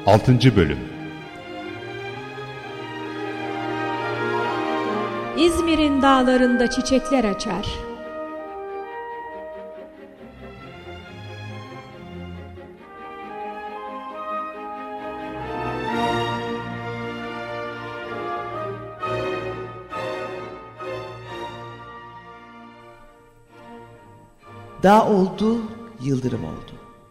6. Bölüm. İzmir'in dağlarında çiçekler açar. Dağ oldu, yıldırım oldu.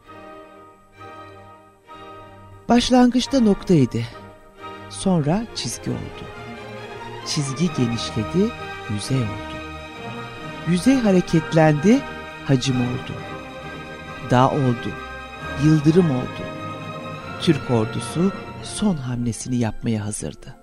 Başlangıçta noktaydı. Sonra çizgi oldu. Çizgi genişledi, yüzey oldu. Yüzey hareketlendi, hacim oldu. Dağ oldu, yıldırım oldu. Türk ordusu son hamlesini yapmaya hazırdı.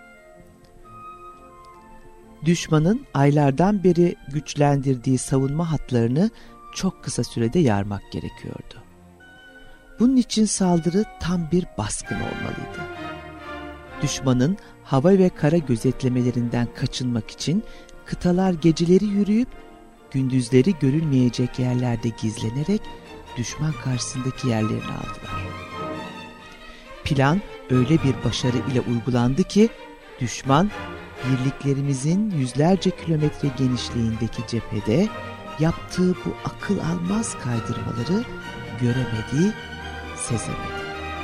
Düşmanın aylardan beri güçlendirdiği savunma hatlarını çok kısa sürede yarmak gerekiyordu. Bunun için saldırı tam bir baskın olmalıydı. Düşmanın hava ve kara gözetlemelerinden kaçınmak için kıtalar geceleri yürüyüp gündüzleri görülmeyecek yerlerde gizlenerek düşman karşısındaki yerlerini aldılar. Plan öyle bir başarı ile uygulandı ki düşman birliklerimizin yüzlerce kilometre genişliğindeki cephede yaptığı bu akıl almaz kaydırmaları göremedi, sezemedi.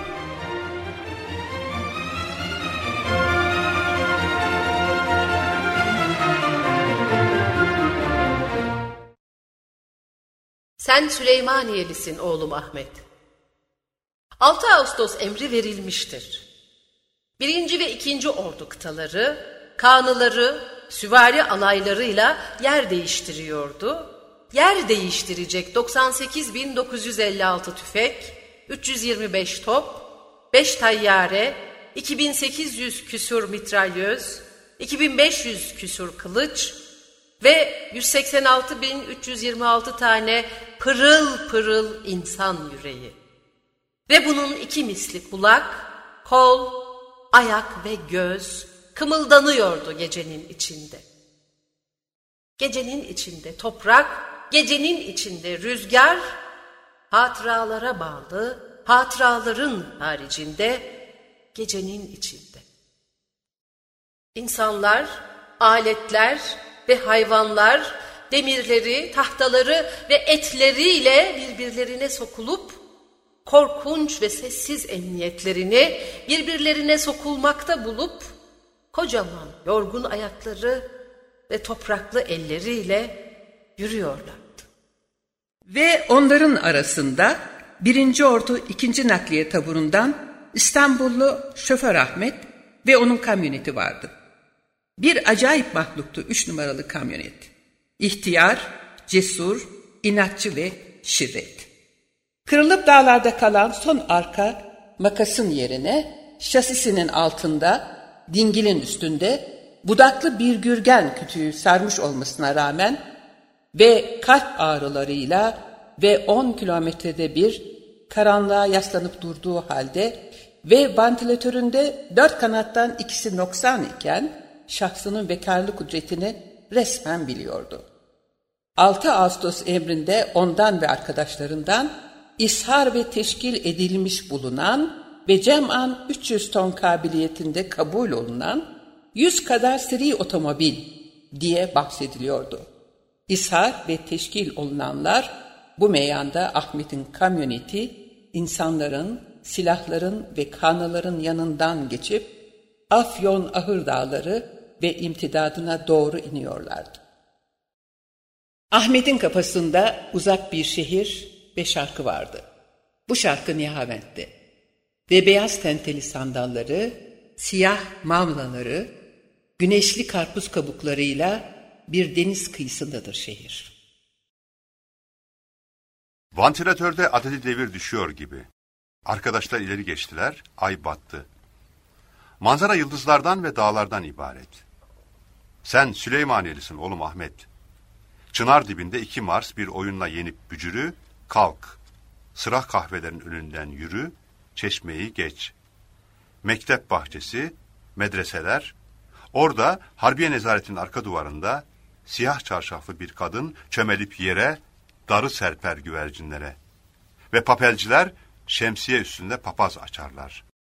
Sen Süleymaniyelisin oğlum Ahmet. 6 Ağustos emri verilmiştir. 1. ve 2. ordu kıtaları, kanıları, süvari alaylarıyla yer değiştiriyordu. Yer değiştirecek 98.956 tüfek, 325 top, 5 tayyare, 2800 küsur mitralyöz, 2500 küsur kılıç ve 186.326 tane pırıl pırıl insan yüreği. Ve bunun 2 misli kulak, kol, ayak ve göz kımıldanıyordu gecenin içinde. Gecenin içinde toprak, gecenin içinde rüzgar, hatıralara bağlı, hatıraların haricinde, gecenin içinde. İnsanlar, aletler ve hayvanlar, demirleri, tahtaları ve etleriyle birbirlerine sokulup, korkunç ve sessiz emniyetlerini birbirlerine sokulmakta bulup, kocaman yorgun ayakları ve topraklı elleriyle yürüyorlardı. Ve onların arasında 1. Ordu 2. Nakliye Taburu'ndan İstanbullu şoför Ahmet ve onun kamyoneti vardı. Bir acayip mahluktu 3 numaralı kamyonet. İhtiyar, cesur, inatçı ve şirret. Kırılıp dağlarda kalan son arka makasın yerine şasisinin altında, dingilin üstünde budaklı bir gürgen kütüğü sarmış olmasına rağmen ve kalp ağrılarıyla ve 10 kilometrede bir karanlığa yaslanıp durduğu halde ve vantilatöründe 4 kanattan 2'si noksan iken şahsının vekarlı kudretini resmen biliyordu. 6 Ağustos emrinde ondan ve arkadaşlarından ishar ve teşkil edilmiş bulunan ve cem'an 300 ton kabiliyetinde kabul olunan 100 kadar seri otomobil diye bahsediliyordu. İshar ve teşkil olunanlar bu meyanda Ahmet'in kamyoneti insanların, silahların ve kanıların yanından geçip Afyon Ahır Dağları ve imtidadına doğru iniyorlardı. Ahmet'in kafasında uzak bir şehir ve şarkı vardı. Bu şarkı Nihavent'ti. Ve beyaz tenteli sandalları, siyah mavlaları, güneşli karpuz kabuklarıyla bir deniz kıyısındadır şehir. Vantilatörde adeti devir düşüyor gibi. Arkadaşlar ileri geçtiler, ay battı. Manzara yıldızlardan ve dağlardan ibaret. Sen Süleymaniyelisin oğlum Ahmet. Çınar dibinde 2 Mars bir oyunla yenip bücürü, kalk. Sıra kahvelerin önünden yürü, çeşmeyi geç. Mektep bahçesi, medreseler, orada Harbiye Nezaret'in arka duvarında siyah çarşaflı bir kadın çömelip yere darı serper güvercinlere. Ve papelciler şemsiye üstünde papaz açarlar.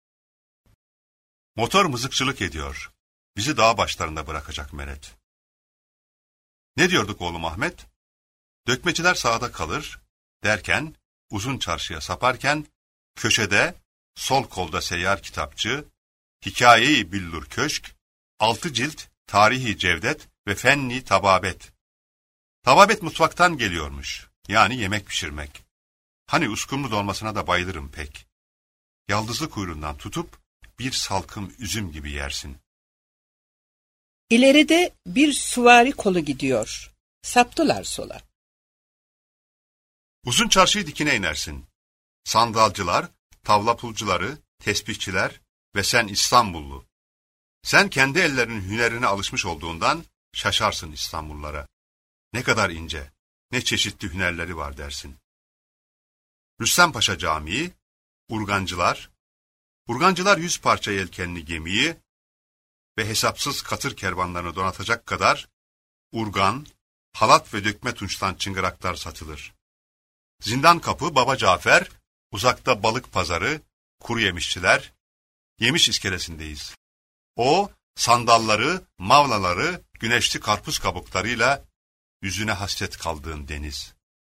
Motor mızıkçılık ediyor. Bizi dağ başlarında bırakacak meret. Ne diyorduk oğlum Ahmet? Dökmeciler sağda kalır derken, uzun çarşıya saparken, köşede, sol kolda seyyar kitapçı, hikaye-i billur köşk, 6 cilt, tarihi cevdet ve fenni tababet. Tababet mutfaktan geliyormuş, yani yemek pişirmek. Hani uskumru dolmasına da bayılırım pek. Yaldızlı kuyruğundan tutup, bir salkım üzüm gibi yersin. İleride bir süvari kolu gidiyor. Saptılar sola. Uzun çarşıyı dikine inersin. Sandalcılar, tavla pulcuları, tesbihçiler ve sen İstanbullu. Sen kendi ellerinin hünerine alışmış olduğundan şaşarsın İstanbullulara. Ne kadar ince, ne çeşitli hünerleri var dersin. Rüstem Paşa Camii, urgancılar 100 parça yelkenli gemiyi ve hesapsız katır kervanlarını donatacak kadar urgan, halat ve dökme tunçtan çıngıraklar satılır. Zindan Kapı, Baba Cafer, uzakta balık pazarı, kuru yemişçiler, yemiş iskelesindeyiz. O, sandalları, mavlaları, güneşli karpuz kabuklarıyla yüzüne hasret kaldığın deniz.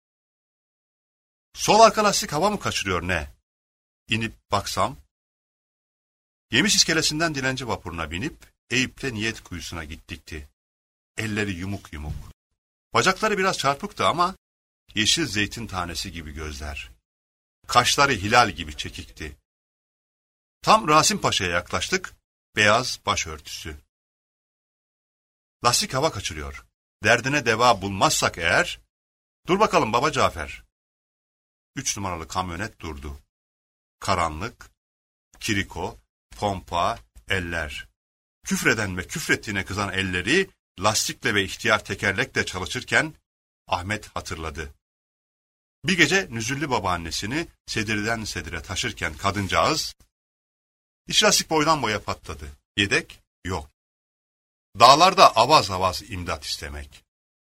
Sol arka lastik hava mı kaçırıyor ne? İnip baksam, yemiş iskelesinden dilenci vapuruna binip, Eyüp'te niyet kuyusuna gittikti. Elleri yumuk yumuk. Bacakları biraz çarpıktı ama, yeşil zeytin tanesi gibi gözler. Kaşları hilal gibi çekikti. Tam Rasim Paşa'ya yaklaştık, beyaz başörtüsü. Lastik hava kaçırıyor. Derdine deva bulmazsak eğer, dur bakalım Baba Cafer. 3 numaralı kamyonet durdu. Karanlık, kiriko, pompa, eller. Küfreden ve küfrettiğine kızan elleri, lastikle ve ihtiyar tekerlekle çalışırken, Ahmet hatırladı. Bir gece Nüzüllü babaannesini sedirden sedire taşırken kadıncağız, iç lastik boydan boya patladı. Yedek yok. Dağlarda avaz avaz imdat istemek.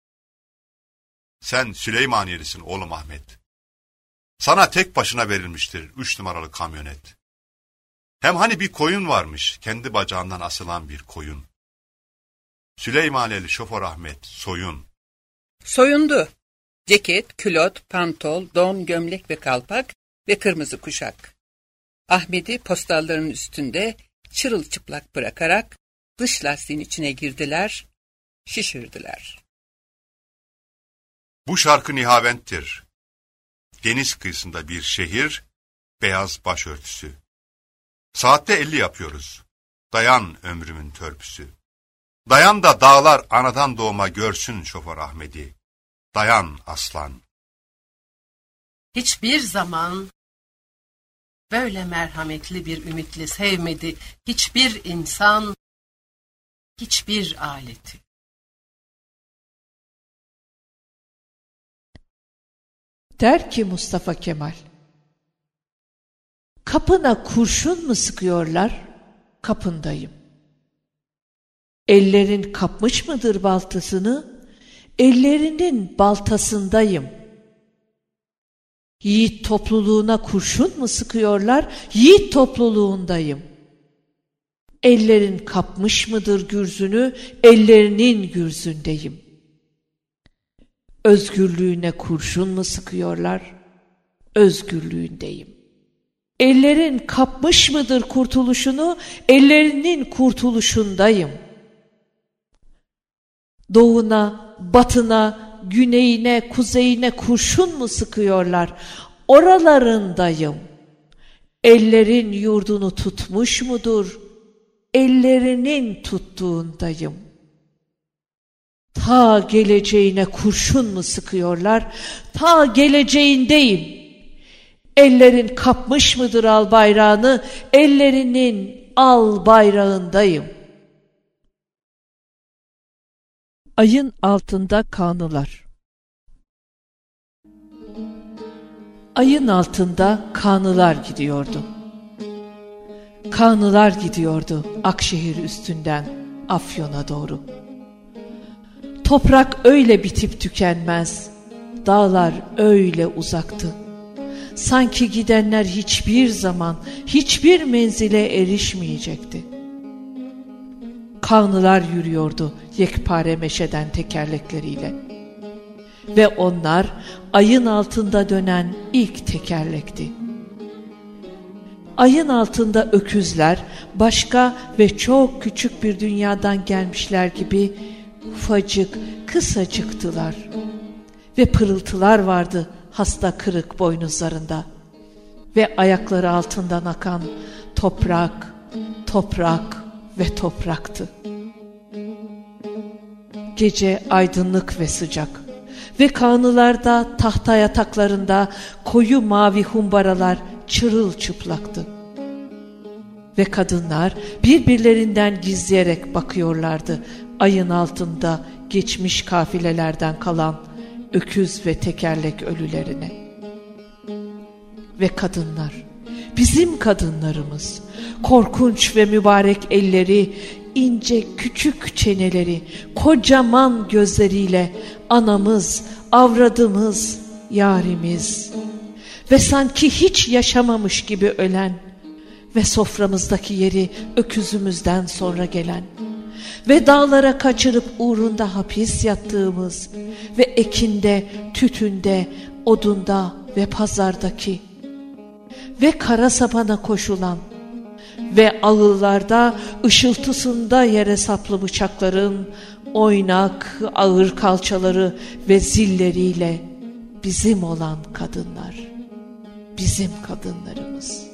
Sen Süleymaniyelisin oğlum Ahmet. Sana tek başına verilmiştir 3 numaralı kamyonet. Hem hani bir koyun varmış, kendi bacağından asılan bir koyun. Süleymaniyeli şoför Ahmet, soyun. Soyundu. Ceket, külot, pantol, don, gömlek ve kalpak ve kırmızı kuşak. Ahmet'i postalların üstünde çırılçıplak bırakarak dış lastiğin içine girdiler, şişirdiler. Bu şarkı nihaventtir. Deniz kıyısında bir şehir, beyaz başörtüsü. Saatte 50 yapıyoruz. Dayan ömrümün törpüsü. Dayan da dağlar anadan doğma görsün şoför Ahmet'i. Dayan aslan. Hiçbir zaman böyle merhametli bir ümitli sevmedi hiçbir insan, hiçbir aleti. Der ki Mustafa Kemal, kapına kurşun mu sıkıyorlar? Kapındayım. Ellerin kapmış mıdır baltasını? Ellerinin baltasındayım. Yiğit topluluğuna kurşun mu sıkıyorlar? Yiğit topluluğundayım. Ellerin kapmış mıdır gürzünü? Ellerinin gürzündeyim. Özgürlüğüne kurşun mu sıkıyorlar? Özgürlüğündeyim. Ellerin kapmış mıdır kurtuluşunu? Ellerinin kurtuluşundayım. Doğuna, batına, güneyine, kuzeyine kurşun mu sıkıyorlar? Oralarındayım. Ellerin yurdunu tutmuş mudur? Ellerinin tuttuğundayım. Ta geleceğine kurşun mu sıkıyorlar? Ta geleceğindeyim. Ellerin kapmış mıdır al bayrağını? Ellerinin al bayrağındayım. Ayın altında kanılar. Ayın altında kanılar gidiyordu. Kanılar gidiyordu Akşehir üstünden Afyon'a doğru. Toprak öyle bitip tükenmez, dağlar öyle uzaktı. Sanki gidenler hiçbir zaman, hiçbir menzile erişmeyecekti. Kanlılar yürüyordu yekpare meşeden tekerlekleriyle. Ve onlar ayın altında dönen ilk tekerlekti. Ayın altında öküzler başka ve çok küçük bir dünyadan gelmişler gibi ufacık, kısacıktılar. Ve pırıltılar vardı hasta kırık boynuzlarında. Ve ayakları altından akan toprak, toprak ve topraktı. Gece aydınlık ve sıcak. Ve kanılarda, tahta yataklarında koyu mavi humbaralar çırılçıplaktı. Ve kadınlar birbirlerinden gizleyerek bakıyorlardı ayın altında geçmiş kafilelerden kalan öküz ve tekerlek ölülerine. Ve kadınlar, bizim kadınlarımız, korkunç ve mübarek elleri, ince küçük çeneleri, kocaman gözleriyle anamız, avradımız, yarimiz ve sanki hiç yaşamamış gibi ölen ve soframızdaki yeri öküzümüzden sonra gelen ve dağlara kaçırıp uğrunda hapis yattığımız ve ekinde, tütünde, odunda ve pazardaki ve kara sabana koşulan ve ağıllarda ışıltısında yere saplı bıçakların oynak, ağır kalçaları ve zilleriyle bizim olan kadınlar, bizim kadınlarımız.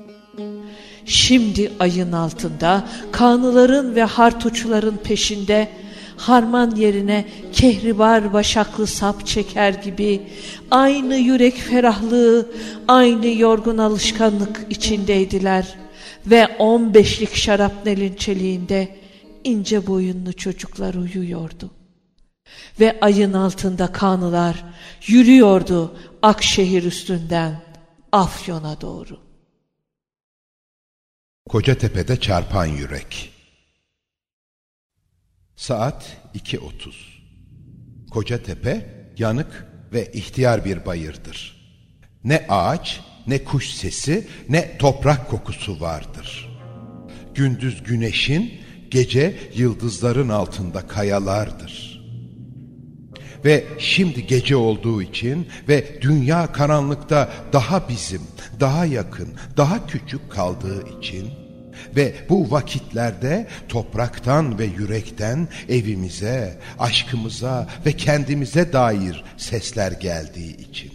Şimdi ayın altında kanıların ve hartuçların peşinde harman yerine kehribar başaklı sap çeker gibi aynı yürek ferahlığı, aynı yorgun alışkanlık içindeydiler ve 15'lik şarapnelin çeliğinde ince boyunlu çocuklar uyuyordu. Ve ayın altında kanılar yürüyordu Akşehir üstünden Afyon'a doğru. Kocatepe'de çarpan yürek. Saat 2:30. Kocatepe yanık ve ihtiyar bir bayırdır. Ne ağaç, ne kuş sesi, ne toprak kokusu vardır. Gündüz güneşin, gece yıldızların altında kayalardır. Ve şimdi gece olduğu için ve dünya karanlıkta daha bizim, daha yakın, daha küçük kaldığı için ve bu vakitlerde topraktan ve yürekten evimize, aşkımıza ve kendimize dair sesler geldiği için.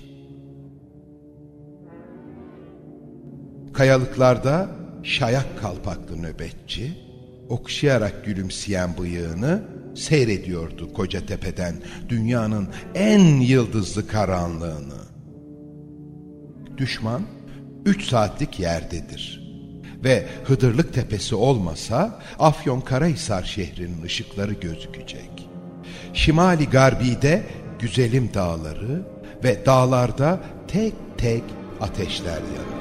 Kayalıklarda şayak kalpaklı nöbetçi, okşayarak gülümseyen bıyığını seyrediyordu Kocatepe'den dünyanın en yıldızlı karanlığını. Düşman 3 saatlik yerdedir ve Hıdırlık Tepesi olmasa Afyonkarahisar şehrinin ışıkları gözükecek. Şimali Garbi'de güzelim dağları ve dağlarda tek tek ateşler yanıyor.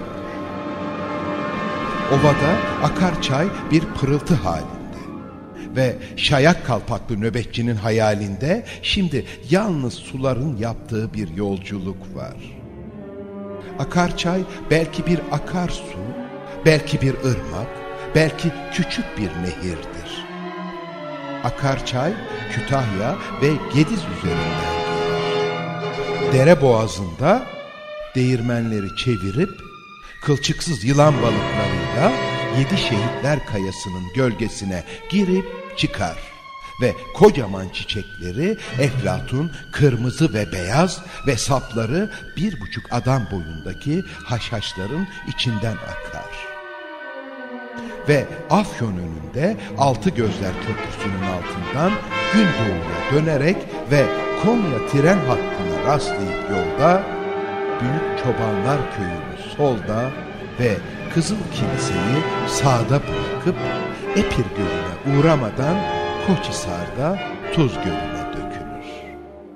Ovada akar çay bir pırıltı halinde ve şayak kalpaklı nöbetçinin hayalinde şimdi yalnız suların yaptığı bir yolculuk var. Akar çay belki bir akarsu, belki bir ırmak, belki küçük bir nehirdir. Akar çay Kütahya ve Gediz üzerinden gelir. Dere boğazında değirmenleri çevirip kılçıksız yılan balıklarıyla 7 Şehitler Kayası'nın gölgesine girip çıkar ve kocaman çiçekleri eflatun kırmızı ve beyaz ve sapları 1,5 adam boyundaki haşhaşların içinden akar. Ve Afyon önünde Altı Gözler Köprüsü'nün altından Gündoğu'ya dönerek ve Konya tren hattına rastlayıp yolda Büyük Çobanlar Köyü'nü solda ve Kızıl Kilise'yi sağda bırakıp Epir Gölü'ne uğramadan Koçhisar'da Tuz Gölü'ne dökülür.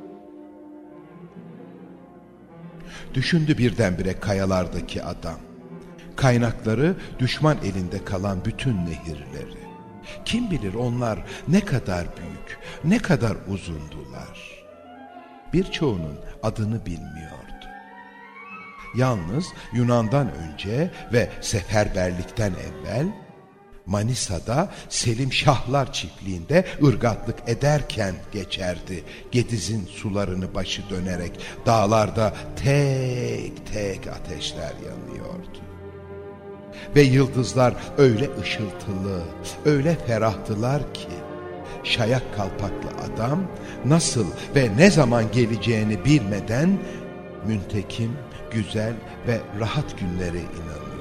Düşündü birdenbire kayalardaki adam. Kaynakları düşman elinde kalan bütün nehirleri. Kim bilir onlar ne kadar büyük, ne kadar uzundular. Birçoğunun adını bilmiyordu. Yalnız Yunan'dan önce ve seferberlikten evvel Manisa'da Selim Şahlar çiftliğinde ırgatlık ederken geçerdi. Gediz'in sularını başı dönerek dağlarda tek tek ateşler yanıyordu. Ve yıldızlar öyle ışıltılı, öyle ferahtılar ki şayak kalpaklı adam nasıl ve ne zaman geleceğini bilmeden müntekim, güzel ve rahat günlere inanıyordu.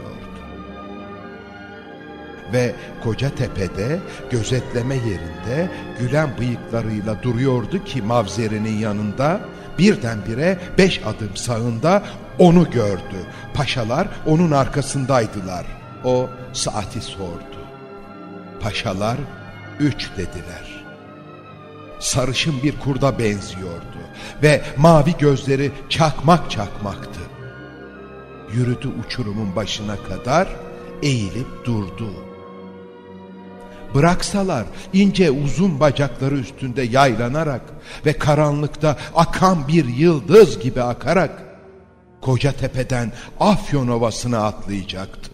Ve Kocatepe'de gözetleme yerinde gülen bıyıklarıyla duruyordu ki mavzerinin yanında, birdenbire 5 adım sağında onu gördü. Paşalar onun arkasındaydılar. O saati sordu. Paşalar 3 dediler. Sarışın bir kurda benziyordu ve mavi gözleri çakmak çakmaktı. Yürüdü uçurumun başına kadar, eğilip durdu. Bıraksalar ince uzun bacakları üstünde yaylanarak ve karanlıkta akan bir yıldız gibi akarak Kocatepe'den Afyon Ovası'na atlayacaktı.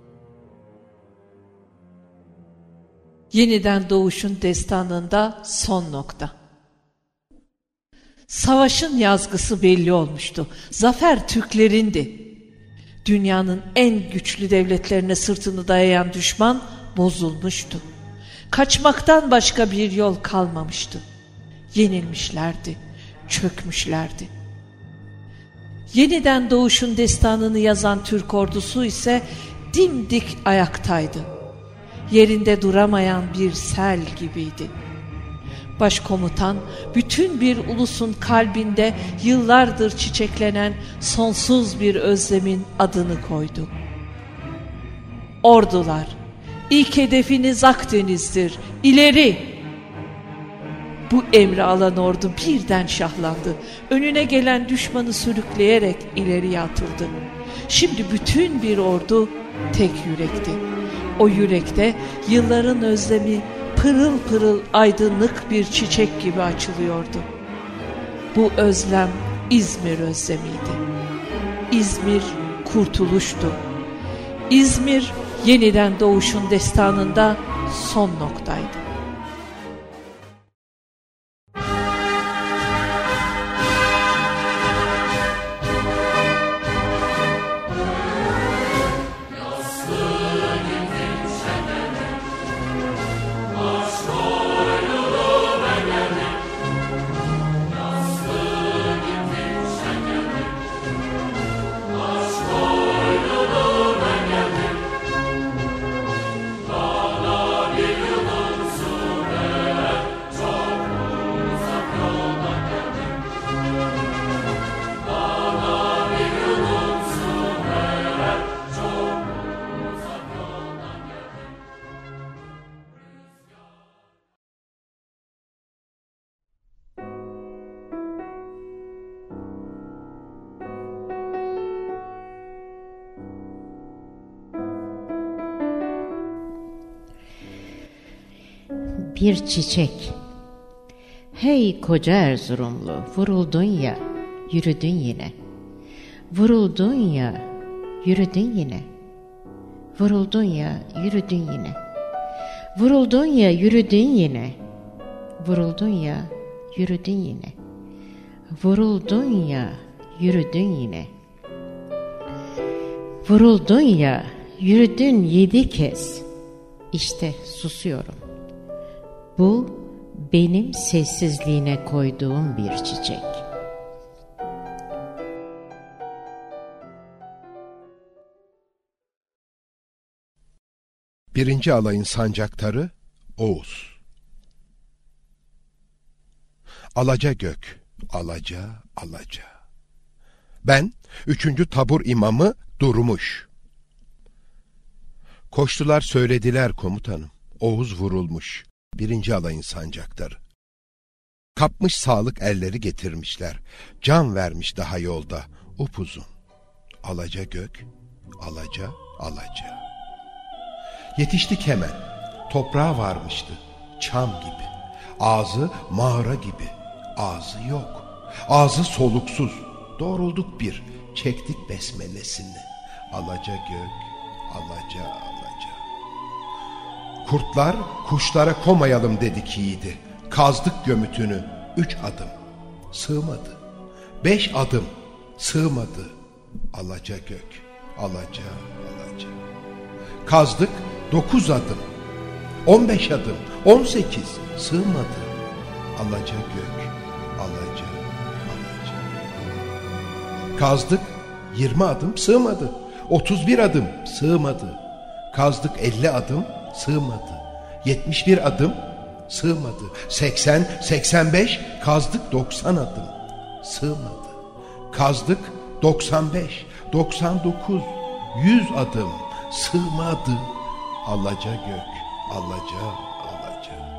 Yeniden doğuşun destanında son nokta. Savaşın yazgısı belli olmuştu. Zafer Türklerindi. Dünyanın en güçlü devletlerine sırtını dayayan düşman bozulmuştu. Kaçmaktan başka bir yol kalmamıştı. Yenilmişlerdi, çökmüşlerdi. Yeniden doğuşun destanını yazan Türk ordusu ise dimdik ayaktaydı. Yerinde duramayan bir sel gibiydi. Başkomutan bütün bir ulusun kalbinde yıllardır çiçeklenen sonsuz bir özlemin adını koydu. Ordular, İlk hedefiniz Akdeniz'dir. İleri! Bu emri alan ordu birden şahlandı. Önüne gelen düşmanı sürükleyerek ileriye atıldı. Şimdi bütün bir ordu tek yürekti. O yürekte yılların özlemi pırıl pırıl aydınlık bir çiçek gibi açılıyordu. Bu özlem İzmir özlemiydi. İzmir kurtuluştu. İzmir yeniden doğuşun destanında son noktaydı. Bir çiçek. Hey koca Erzurumlu, vuruldun ya, yürüdün yine. Vuruldun ya, yürüdün yine. Vuruldun ya, yürüdün yine. Vuruldun ya, yürüdün yine. Vuruldun ya, yürüdün yine. Vuruldun ya, yürüdün yine. Vuruldun ya, yürüdün 7 kez. İşte susuyorum. Bu benim sessizliğine koyduğum bir çiçek. Birinci alayın sancaktarı Oğuz. Alaca gök, alaca, alaca. Ben 3. tabur imamı Durmuş. Koştular söylediler komutanım. Oğuz vurulmuş. 1. alayın sancaktarı. Kapmış sağlık elleri getirmişler. Can vermiş daha yolda upuzun. Alaca gök, alaca, alaca. Yetiştik hemen. Toprağa varmıştı. Çam gibi. Ağzı mağara gibi. Ağzı yok. Ağzı soluksuz. Doğrulduk bir. Çektik besmelesini. Alaca gök, alaca, alaca. Kurtlar kuşlara komayalım dedik yiğidi. Kazdık gömütünü 3 adım, sığmadı. 5 adım, sığmadı. Alaca gök, alaca, alaca. Kazdık 9 adım, 15 adım, 18, sığmadı. Alaca gök, alaca, alaca. Kazdık 20 adım, sığmadı. 31 adım, sığmadı. Kazdık 50 adım, sığmadı. 71 adım, sığmadı. 80, 85, kazdık 90 adım, sığmadı. Kazdık 95, 99, 100 adım, sığmadı. Alaca gök, alaca, alaca.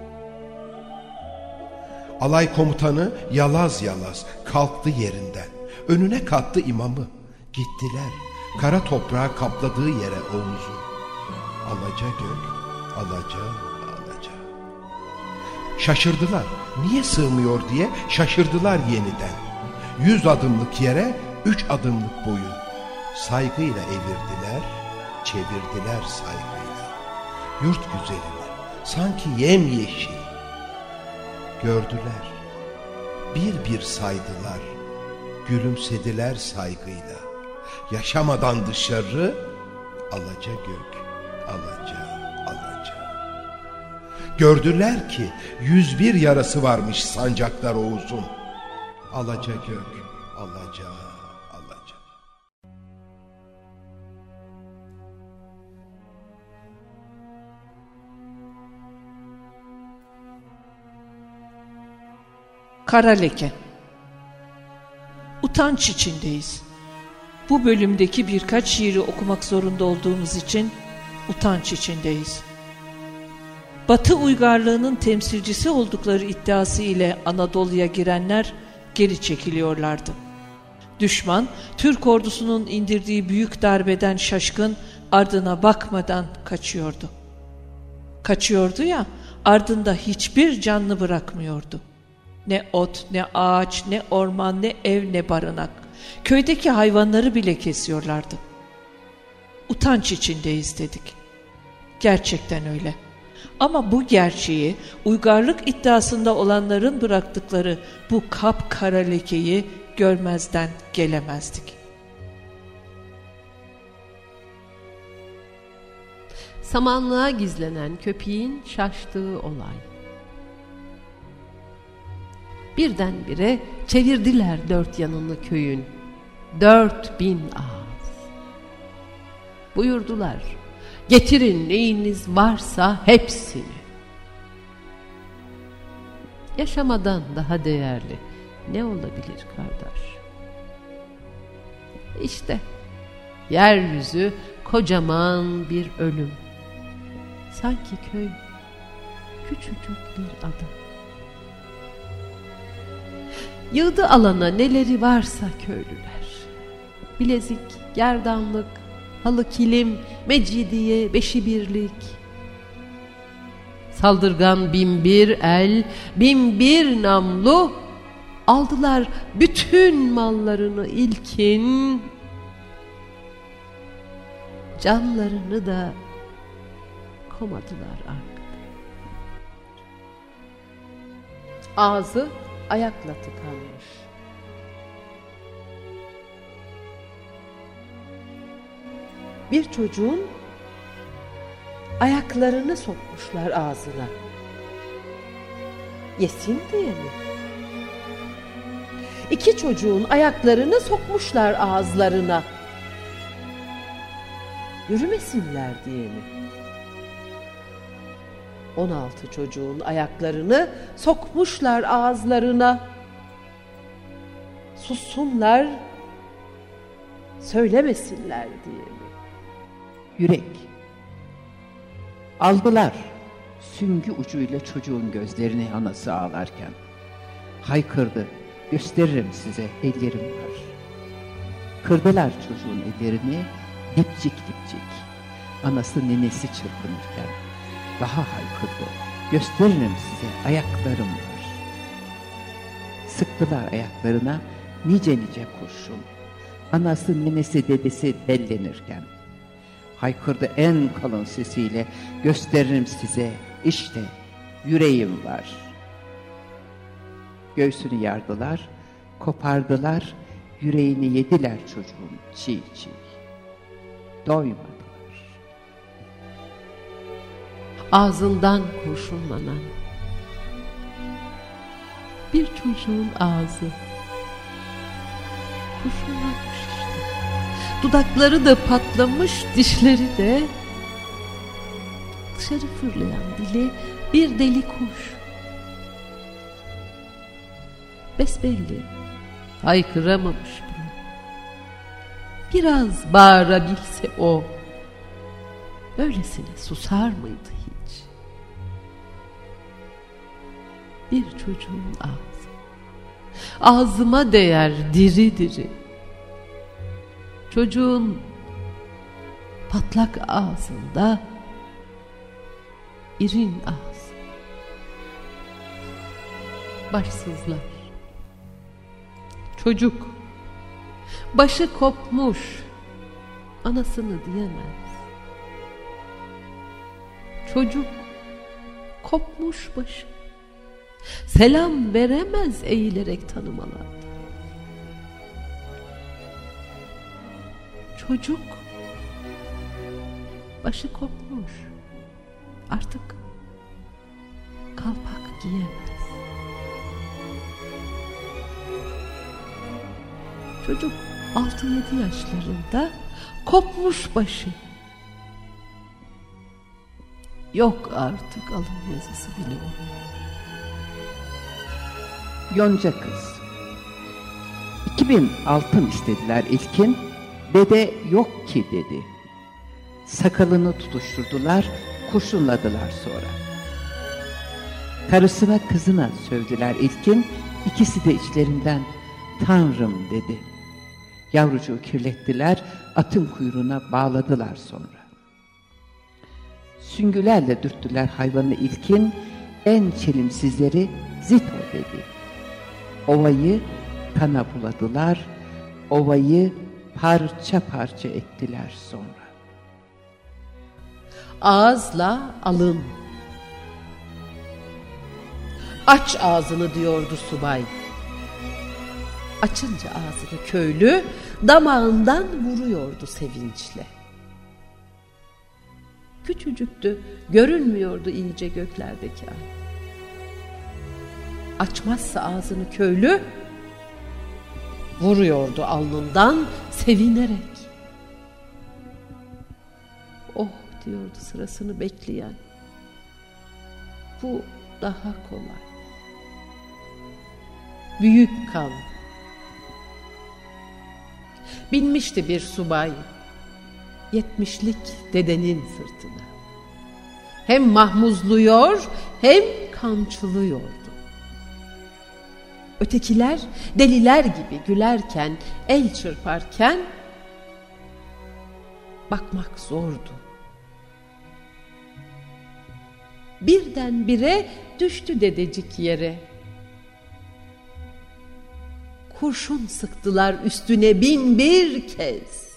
Alay komutanı yalaz yalaz kalktı yerinden. Önüne kattı imamı. Gittiler. Kara toprağa kapladığı yere Oğuz'u. Alaca gök, alaca, alaca. Şaşırdılar. Niye sığmıyor diye şaşırdılar yeniden. 100 adımlık yere 3 adımlık boyu. Saygıyla evirdiler, çevirdiler saygıyla. Yurt güzelini sanki yemyeşil gördüler. Bir bir saydılar, gülümsediler saygıyla. Yaşamadan dışarı alaca gök, alaca, alaca. Gördüler ki 101 yarası varmış sancaklar Oğuz'un. Alaca gök, alaca, alaca. Kara leke. Utanç içindeyiz. Bu bölümdeki birkaç şiiri okumak zorunda olduğumuz için utanç içindeyiz. Batı uygarlığının temsilcisi oldukları iddiası ile Anadolu'ya girenler geri çekiliyorlardı. Düşman, Türk ordusunun indirdiği büyük darbeden şaşkın, ardına bakmadan kaçıyordu. Kaçıyordu ya, ardında hiçbir canlı bırakmıyordu. Ne ot, ne ağaç, ne orman, ne ev, ne barınak. Köydeki hayvanları bile kesiyorlardı. Utanç içindeyiz dedik. Gerçekten öyle. Ama bu gerçeği, uygarlık iddiasında olanların bıraktıkları bu kapkara lekeyi görmezden gelemezdik. Samanlığa gizlenen köpeğin şaştığı olay. Birdenbire çevirdiler dört yanını köyün. 4000 ağız. Buyurdular, getirin neyiniz varsa hepsini. Yaşamadan daha değerli ne olabilir kardeş? İşte yeryüzü kocaman bir ölüm. Sanki köy küçücük bir ada. Yığdı alana neleri varsa köylüler. Bilezik, gerdanlık, halı kilim, mecidiye, beşi birlik. Saldırgan 1001 el, 1001 namlu, aldılar bütün mallarını ilkin, canlarını da komadılar arkada. Ağzı ayakla tıkanmış. Bir çocuğun ayaklarını sokmuşlar ağzına. Yesin diye mi? 2 çocuğun ayaklarını sokmuşlar ağızlarına. Yürümesinler diye mi? 16 çocuğun ayaklarını sokmuşlar ağızlarına. Sussunlar, söylemesinler diye mi? Yürek. Aldılar süngü ucuyla çocuğun gözlerini anası ağlarken. Haykırdı, gösteririm size ellerim var. Kırdılar çocuğun ellerini dipcik dipcik. Anası nenesi çırpınırken. Daha haykırdı, gösteririm size ayaklarım var. Sıktılar ayaklarına nice nice kurşun. Anası nenesi dedesi bellenirken. Haykırdı en kalın sesiyle, gösteririm size, işte yüreğim var. Göğsünü yardılar, kopardılar, yüreğini yediler çocuğun çiğ çiğ. Doymadılar. Ağzından kurşunlanan bir çocuğun ağzı kurşunlanmış işte. Dudakları da patlamış, dişleri de. Dışarı fırlayan dili bir deli kuş. Besbelli haykıramamış bile. Biraz bağırabilse o, böylesine susar mıydı hiç? Bir çocuğun ağzı, ağzıma değer diri diri. Çocuğun patlak ağzında irin ağzı. Başsızlar. Çocuk başı kopmuş, anasını diyemez. Çocuk kopmuş başı, selam veremez eğilerek tanımalarda. Çocuk başı kopmuş, artık kalpak giyemez. Çocuk 6-7 yaşlarında kopmuş başı. Yok artık alın yazısı bile onun. Yonca kız. 2000 altın istediler ilkin, dede yok ki dedi. Sakalını tutuşturdular, kurşunladılar sonra. Karısına kızına sövdüler ilkin, ikisi de içlerinden Tanrım dedi. Yavrucuğu kirlettiler, atın kuyruğuna bağladılar sonra. Süngülerle dürttüler hayvanı ilkin, en çelimsizleri Zito dedi. Ovayı kana buladılar, ovayı parça parça ettiler sonra. Ağızla alın. Aç ağzını diyordu subay. Açınca ağzını köylü damağından vuruyordu sevinçle. Küçücüktü, görünmüyordu iyice göklerdeki ay. Açmazsa ağzını köylü vuruyordu alnından sevinerek. Oh diyordu sırasını bekleyen. Bu daha kolay. Büyük kan. Binmişti bir subay 70'lik dedenin sırtına. Hem mahmuzluyor hem kamçılıyordu. Ötekiler deliler gibi gülerken, el çırparken bakmak zordu. Birdenbire düştü dedecik yere. Kurşun sıktılar üstüne 1001 kez.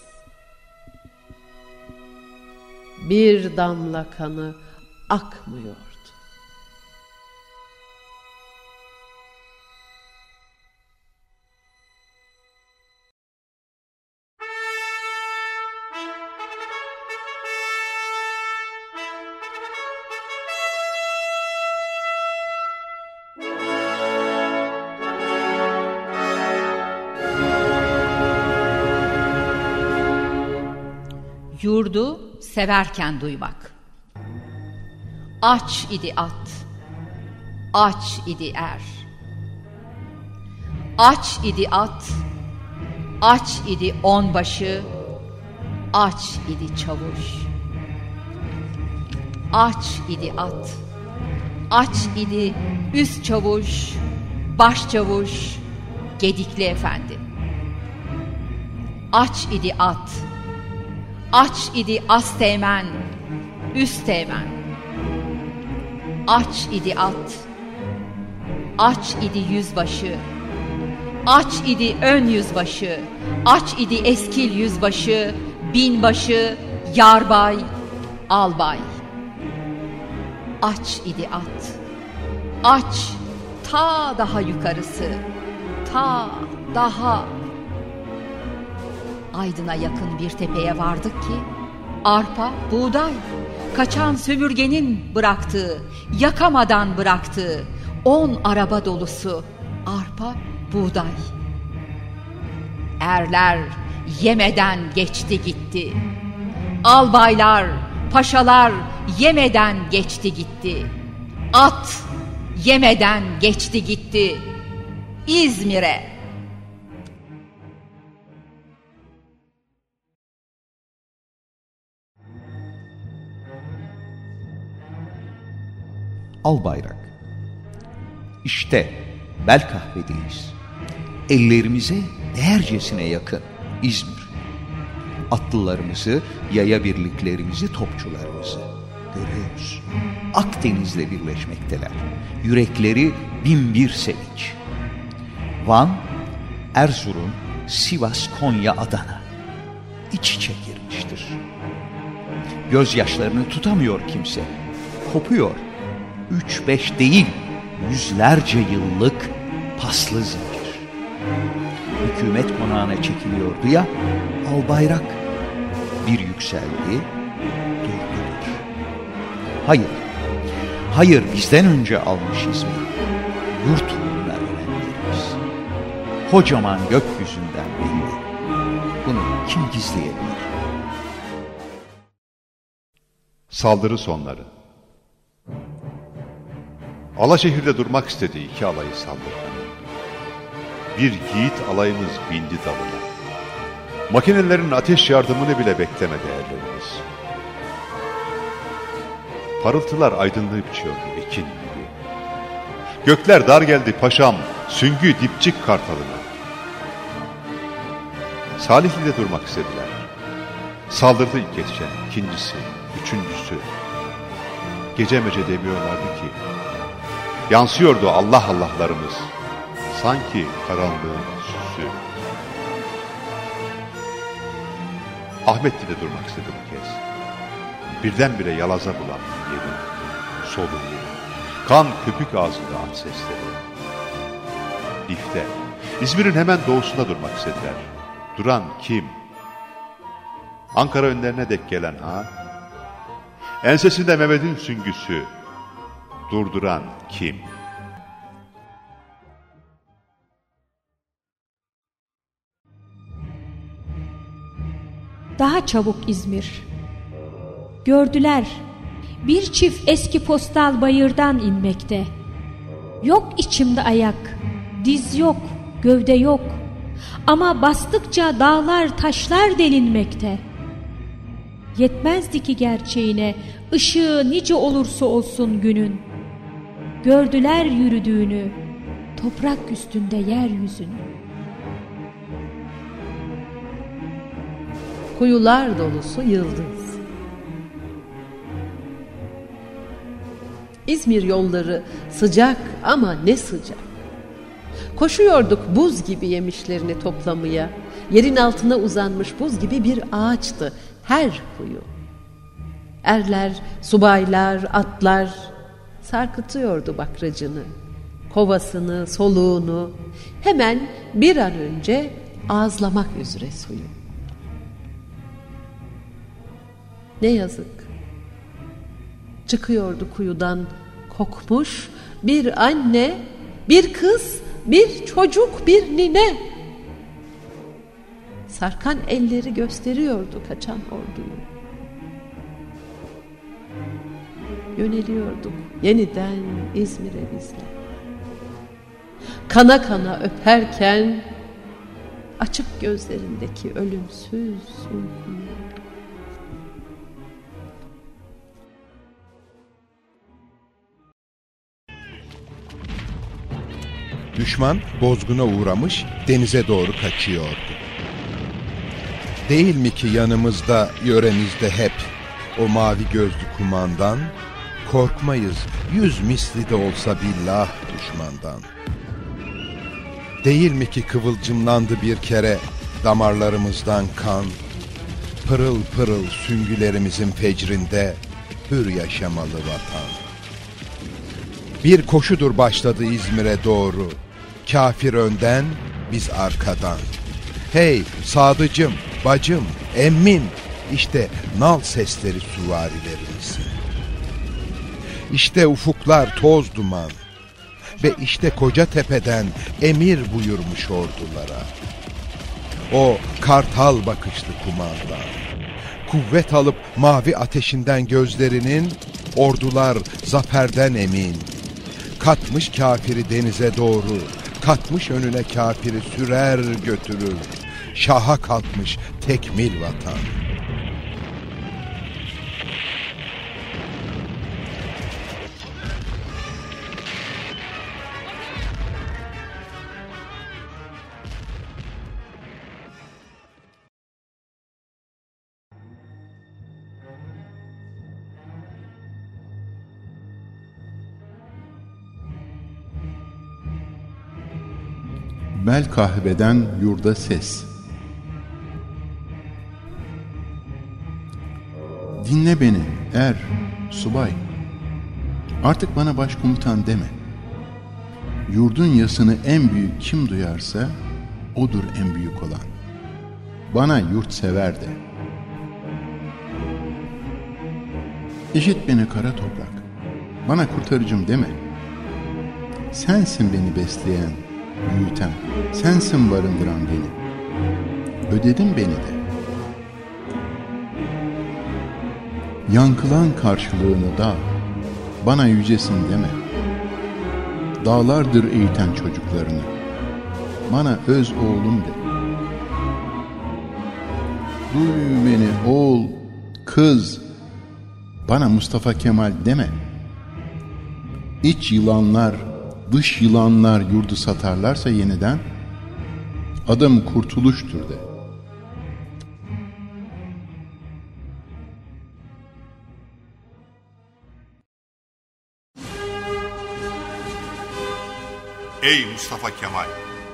Bir damla kanı akmıyordu. Yurdu severken duymak. Aç idi at, aç idi er. Aç idi at, aç idi onbaşı, aç idi çavuş. Aç idi at, aç idi üst çavuş, baş çavuş, Gedikli efendi. Aç idi at, aç idi asteğmen, üsteğmen. Aç idi at, aç idi yüzbaşı, aç idi ön yüzbaşı, aç idi eskil yüzbaşı, binbaşı, yarbay, albay. Aç idi at, aç ta daha yukarısı, ta daha. Aydın'a yakın bir tepeye vardık ki arpa, buğday, kaçan sömürgenin bıraktığı, yakamadan bıraktığı 10 araba dolusu arpa, buğday. Erler yemeden geçti gitti. Albaylar, paşalar yemeden geçti gitti. At yemeden geçti gitti. İzmir'e. Albayrak. İşte Belkahve'deyiz. Ellerimize değercesine yakın İzmir. Atlılarımızı, yaya birliklerimizi, topçularımızı görüyoruz. Akdeniz'le birleşmekteler. Yürekleri binbir sevinç. Van, Erzurum, Sivas, Konya, Adana iç içe girmiştir. Gözyaşlarını tutamıyor kimse. Kopuyor. 3-5 değil, yüzlerce yıllık paslı zincir. Hükümet konağına çekiliyordu ya, Albayrak bir yükseldi, durdular. Hayır bizden önce almış İzmir'i. Yurt uğruna ölenlerimiz. Kocaman gökyüzünden belli. Bunu kim gizleyebilir? Saldırı sonları. Alaşehir'de durmak istediği 2 alayı saldırdı. Bir yiğit alayımız bindi dalına. Makinelerin ateş yardımını bile beklemedi erlerimiz. Parıltılar aydınlığı biçiyordu ekin gibi. Gökler dar geldi paşam, süngü dipçik kartalına. Salihli'de durmak istediler. Saldırdı ilk geçen, ikincisi, üçüncüsü. Gece mece demiyorlardı ki. Yansıyordu Allah Allah'larımız. Sanki karanlığın süsü. Ahmetli'de durmak istedi bu kez. Birdenbire yalaza bulandı yeri, soluğu. Kan köpük ağzında at sesleri. Lif'te, İzmir'in hemen doğusunda durmak istediler. Duran kim? Ankara önlerine dek gelen ha? Ensesinde Mehmet'in süngüsü. Durduran kim? Daha çabuk İzmir. Gördüler, bir çift eski postal bayırdan inmekte. Yok içimde ayak, diz yok, gövde yok. Ama bastıkça dağlar taşlar delinmekte. Yetmezdi ki gerçeğine, ışığı nice olursa olsun günün. Gördüler yürüdüğünü, toprak üstünde yeryüzünü. Kuyular dolusu yıldız. İzmir yolları sıcak ama ne sıcak. Koşuyorduk buz gibi yemişlerini toplamaya. Yerin altına uzanmış buz gibi bir ağaçtı her kuyu. Erler, subaylar, atlar sarkıtıyordu bakracını, kovasını, soluğunu. Hemen bir an önce ağızlamak üzere suyu. Ne yazık. Çıkıyordu kuyudan kokmuş bir anne, bir kız, bir çocuk, bir nine. Sarkan elleri gösteriyordu kaçan orduyu. Yöneliyorduk yeniden İzmir'e bizler. Kana kana öperken açık gözlerindeki ölümsüz uykuyu. Düşman bozguna uğramış, denize doğru kaçıyordu. Değil mi ki yanımızda, yöremizde hep o mavi gözlü kumandan, korkmayız 100 misli de olsa billah düşmandan. Değil mi ki kıvılcımlandı bir kere damarlarımızdan kan, pırıl pırıl süngülerimizin fecrində hür yaşamalı vatan. Bir koşudur başladı İzmir'e doğru, kafir önden, biz arkadan. Hey sadıcım, bacım, emmim, işte nal sesleri süvarilerimizin. İşte ufuklar toz duman ve işte Kocatepe'den emir buyurmuş ordulara. O kartal bakışlı kumandan, kuvvet alıp mavi ateşinden gözlerinin, ordular zaferden emin. Katmış kafiri denize doğru, katmış önüne kafiri sürer götürür. Şaha kalkmış tekmil vatan. Belkahve'den yurda ses. Dinle beni er, subay. Artık bana başkomutan deme. Yurdun yasını en büyük kim duyarsa odur en büyük olan. Bana yurtsever de. İşit beni kara toprak. Bana kurtarıcım deme. Sensin beni besleyen, büyüten, sensin barındıran beni. Ödedin beni de. Yankılan karşılığını da bana yücesin deme. Dağlardır eğiten çocuklarını. Bana öz oğlum de. Duy beni oğul, kız. Bana Mustafa Kemal deme. İç yılanlar, dış yılanlar yurdu satarlarsa yeniden, adım kurtuluştur de. Ey Mustafa Kemal!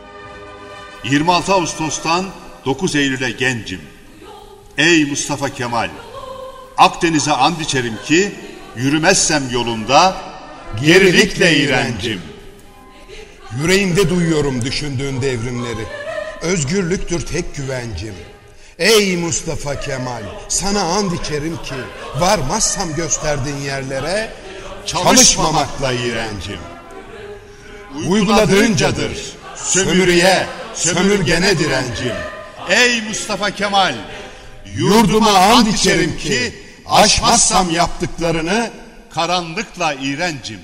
26 Ağustos'tan 9 Eylül'e gencim. Ey Mustafa Kemal! Akdeniz'e and içerim ki yürümezsem yolunda gerilikle iğrencim. Yüreğimde duyuyorum düşündüğün devrimleri. Özgürlüktür tek güvencim. Ey Mustafa Kemal, sana and içerim ki varmazsam gösterdiğin yerlere çalışmamakla iğrencim. Uyguladığıncadır sömürüye, sömürgene direncim. Ey Mustafa Kemal! Yurduma and içerim ki aşmazsam yaptıklarını karanlıkla iğrencim.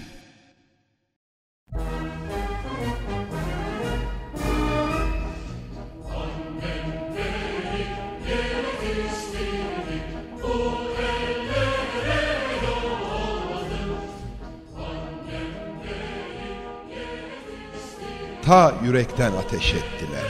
Ta yürekten ateş ettiler.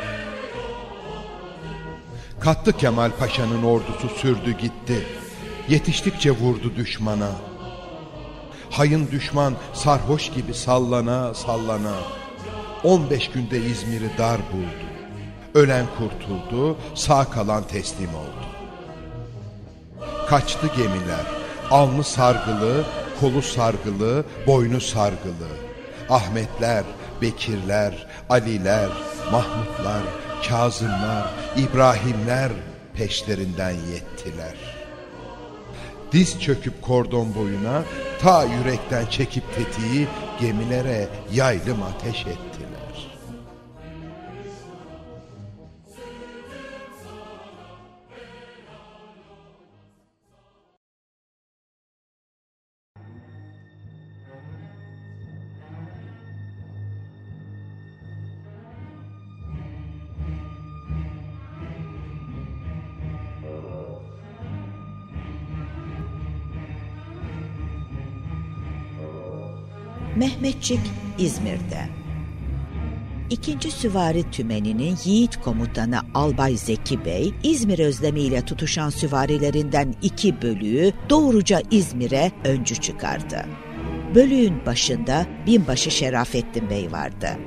Kattı Kemal Paşa'nın ordusu sürdü gitti. Yetiştikçe vurdu düşmana. Hayın düşman sarhoş gibi sallana sallana. 15 günde İzmir'i dar buldu. Ölen kurtuldu, sağ kalan teslim oldu. Kaçtı gemiler, alnı sargılı, kolu sargılı, boynu sargılı. Ahmetler, Bekirler, Aliler, Mahmutlar, Kazımlar, İbrahimler peşlerinden yettiler. Diz çöküp kordon boyuna, ta yürekten çekip tetiği gemilere yaylım ateş ettiler. Mehmetçik İzmir'de. 2. Süvari Tümeni'nin yiğit komutanı Albay Zeki Bey, İzmir özlemiyle tutuşan süvarilerinden 2 bölüğü doğruca İzmir'e öncü çıkardı. Bölüğün başında binbaşı Şerafettin Bey vardı.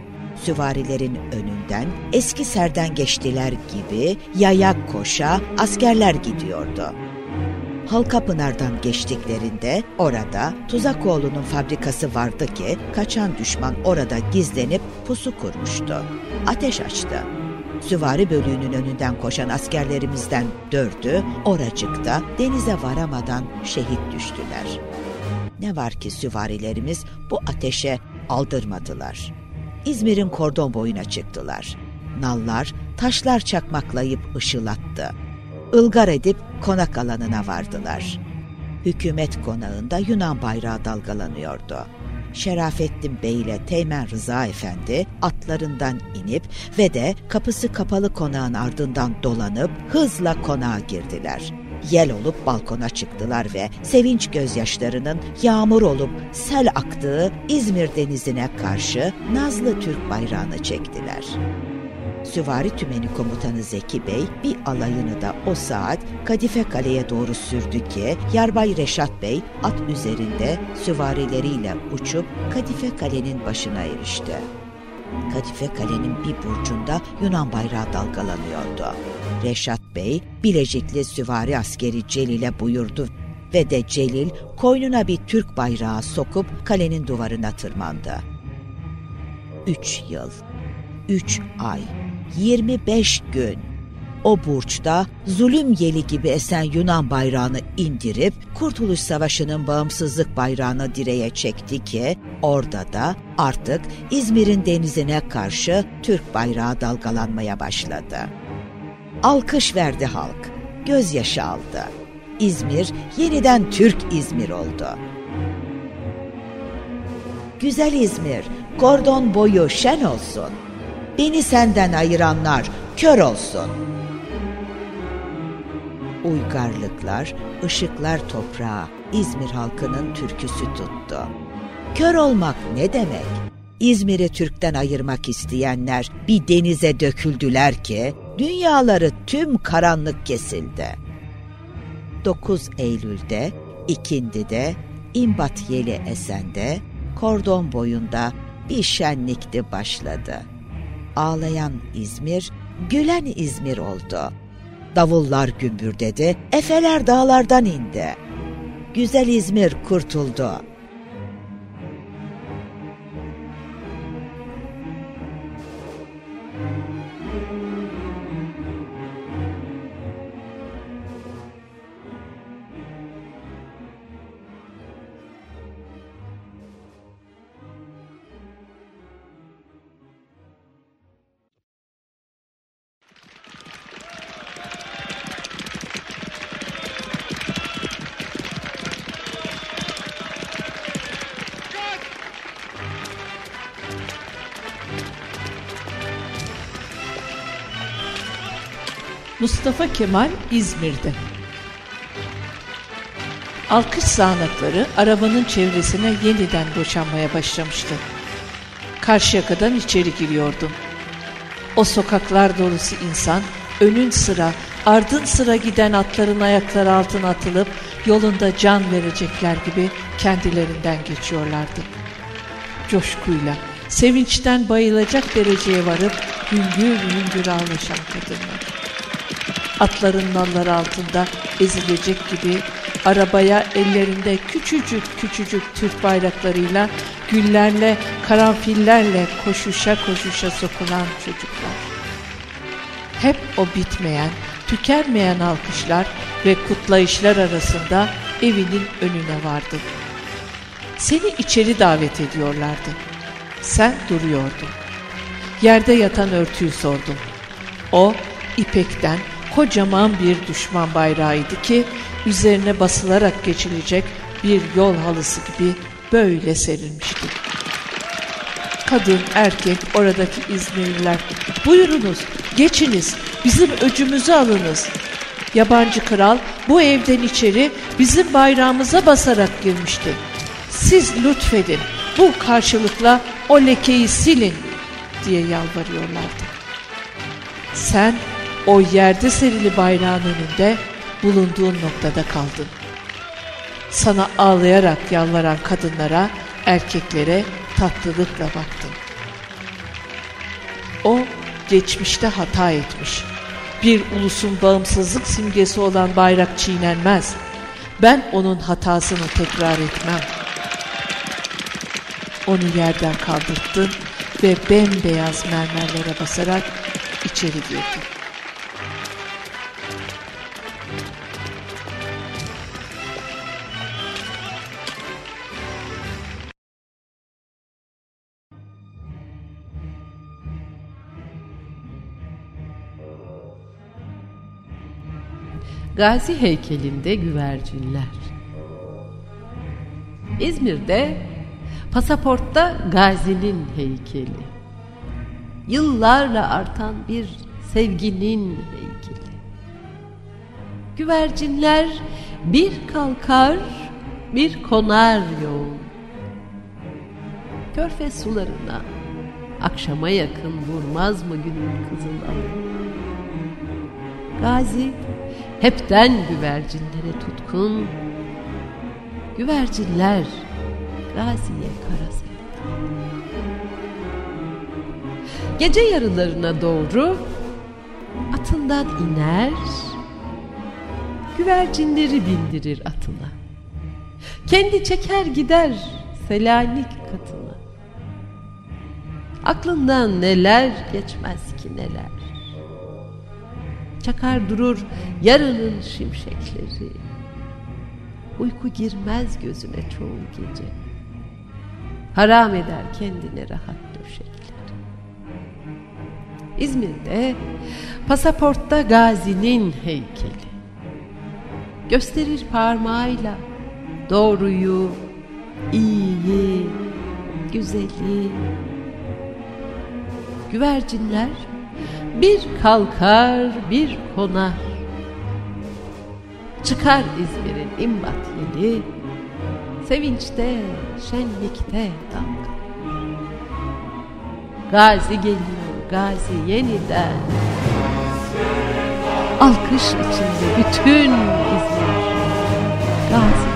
Süvarilerin önünden eski serdengeçtiler gibi yayak koşa askerler gidiyordu. Halkapınar'dan geçtiklerinde orada Tuzakoğlu'nun fabrikası vardı ki kaçan düşman orada gizlenip pusu kurmuştu. Ateş açtı. Süvari bölüğünün önünden koşan askerlerimizden 4'ü oracıkta denize varamadan şehit düştüler. Ne var ki süvarilerimiz bu ateşe aldırmadılar. İzmir'in kordon boyuna çıktılar. Nallar taşlar çakmaklayıp ışılattı. Ilgar edip konak alanına vardılar. Hükümet konağında Yunan bayrağı dalgalanıyordu. Şerafettin Bey ile Teğmen Rıza Efendi atlarından inip ve de kapısı kapalı konağın ardından dolanıp hızla konağa girdiler. Yel olup balkona çıktılar ve sevinç gözyaşlarının yağmur olup sel aktığı İzmir denizine karşı nazlı Türk bayrağını çektiler. Süvari Tümeni Komutanı Zeki Bey bir alayını da o saat Kadife Kale'ye doğru sürdü ki Yarbay Reşat Bey at üzerinde süvarileriyle uçup Kadife Kale'nin başına erişti. Kadife Kale'nin bir burcunda Yunan bayrağı dalgalanıyordu. Reşat Bey Bilecikli süvari askeri Celil'e buyurdu ve de Celil koynuna bir Türk bayrağı sokup kalenin duvarına tırmandı. 3 yıl, 3 ay, 25 gün o burçta zulüm yeli gibi esen Yunan bayrağını indirip Kurtuluş Savaşı'nın bağımsızlık bayrağını direğe çekti ki orada da artık İzmir'in denizine karşı Türk bayrağı dalgalanmaya başladı. Alkış verdi halk, gözyaşı aldı. İzmir yeniden Türk İzmir oldu. Güzel İzmir, kordon boyu şen olsun. Beni senden ayıranlar kör olsun. Uygarlıklar, ışıklar toprağa İzmir halkının türküsü tuttu. Kör olmak ne demek? İzmir'i Türk'ten ayırmak isteyenler bir denize döküldüler ki dünyaları tüm karanlık kesildi. 9 Eylül'de, ikindide, İmbat yeli esende, kordon boyunda bir şenlikti başladı. Ağlayan İzmir, gülen İzmir oldu. Davullar gümbürdedi, efeler dağlardan indi. Güzel İzmir kurtuldu. Mustafa Kemal İzmir'de. Alkış sağanakları arabanın çevresine yeniden boşanmaya başlamıştı. Karşıyaka'dan içeri giriyordum. O sokaklar dolusu insan önün sıra, ardın sıra giden atların ayakları altına atılıp yolunda can verecekler gibi kendilerinden geçiyorlardı. Coşkuyla, sevinçten bayılacak dereceye varıp hüngür hüngür ağlaşan kadınlar. Atların nalları altında ezilecek gibi arabaya ellerinde küçücük küçücük Türk bayraklarıyla, güllerle, karanfillerle koşuşa koşuşa sokulan çocuklar. Hep o bitmeyen, tükenmeyen alkışlar ve kutlayışlar arasında evinin önüne vardı. Seni içeri davet ediyorlardı. Sen duruyordun. Yerde yatan örtüyü sordum. O ipekten kocaman bir düşman bayrağıydı ki üzerine basılarak geçilecek bir yol halısı gibi böyle serilmişti. Kadın, erkek, oradaki İzmirliler, buyurunuz, geçiniz, bizim öcümüzü alınız. Yabancı kral bu evden içeri bizim bayrağımıza basarak girmişti. Siz lütfedin, bu karşılıkla o lekeyi silin diye yalvarıyorlardı. Sen o yerde serili bayrağın önünde bulunduğun noktada kaldın. Sana ağlayarak yalvaran kadınlara, erkeklere tatlılıkla baktın. geçmişte hata etmiş. Bir ulusun bağımsızlık simgesi olan bayrak çiğnenmez. Ben onun hatasını tekrar etmem. Onu yerden kaldırttım ve bembeyaz mermerlere basarak içeri girdim. Gazi heykelinde güvercinler. İzmir'de pasaportta Gazi'nin heykeli. Yıllarla artan bir sevginin heykeli. Güvercinler bir kalkar, bir konar yol. Körfez sularına akşama yakın vurmaz mı günün kızılı? Gazi hepten güvercinlere tutkun. Güvercinler Gazi'ye kara sevda. Gece yarılarına doğru atından iner, güvercinleri bindirir atına. Kendi çeker gider Selanik katına. Aklından neler geçmez ki neler. Çakar durur yarının şimşekleri. Uyku girmez gözüne çoğu gece. Haram eder kendine rahat döşekleri. İzmir'de pasaportta Gazi'nin heykeli. Gösterir parmağıyla doğruyu, iyiyi, güzeli. Güvercinler bir kalkar, bir konar. Çıkar İzmir'in imbat yeli, sevinçte, şenlikte dalga. Gazi geliyor, Gazi yeniden. Alkış içinde bütün İzmir Gazi'den.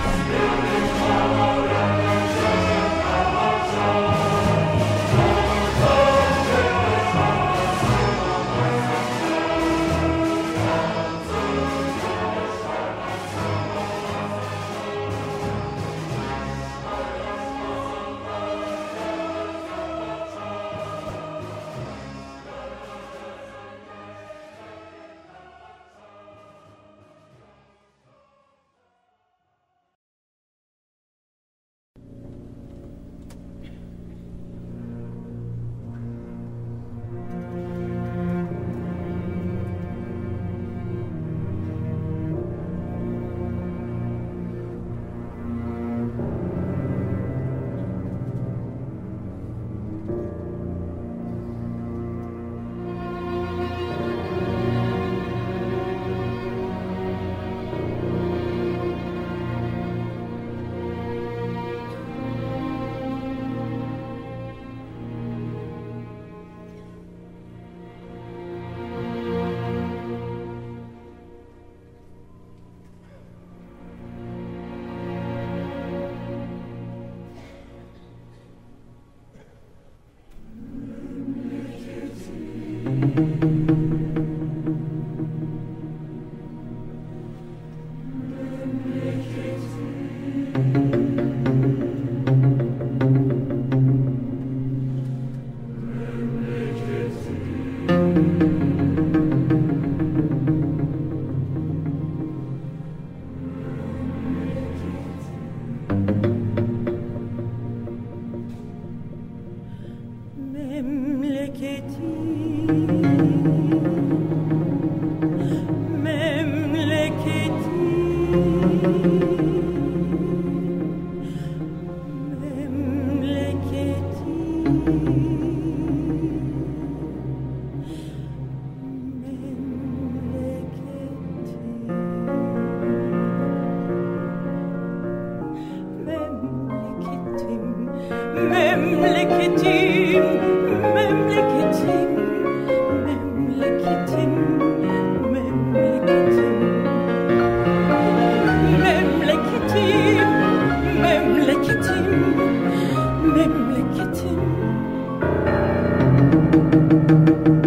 Memleketim